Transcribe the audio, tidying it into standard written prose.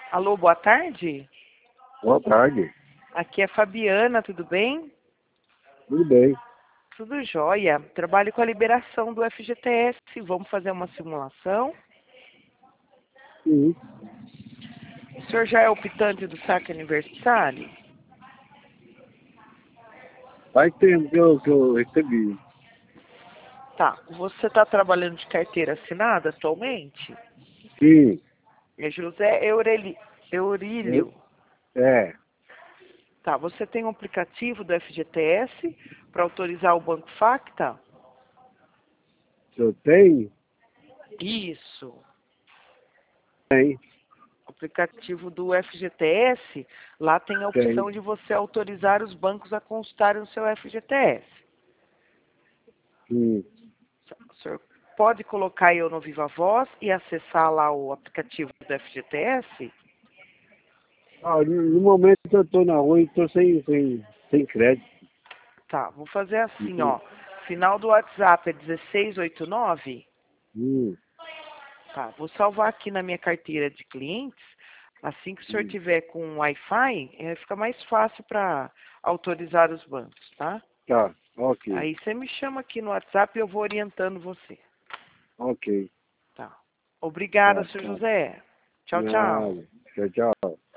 Alô, boa tarde. Boa tarde. Aqui é Fabiana, tudo bem? Tudo bem. Tudo jóia. Trabalho com a liberação do FGTS. Vamos fazer uma simulação. Sim. O senhor já é optante do saque aniversário? Faz tempo que eu recebi. Tá. Você está trabalhando de carteira assinada atualmente? Sim. É José Eurílio. É. Tá. Você tem um aplicativo do FGTS para autorizar o Banco Facta? Se eu tenho? Isso. Tem. Aplicativo do FGTS, lá tem a Tem. opção de você autorizar os bancos a constarem o seu FGTS. Sim. O senhor pode colocar eu no Viva Voz e acessar lá o aplicativo do FGTS? No momento eu estou na rua e estou sem crédito. Tá, vou fazer assim, ó. Final do WhatsApp é 1689. Hum. Tá, vou salvar aqui na minha carteira de clientes. Assim que o senhor tiver com Wi-Fi, fica mais fácil para autorizar os bancos, tá? Tá. Ok. Aí você me chama aqui no WhatsApp e eu vou orientando você. Ok. Tá. Obrigada, Tá. seu Tá. José. Tchau, tchau. Nada. Tchau, tchau.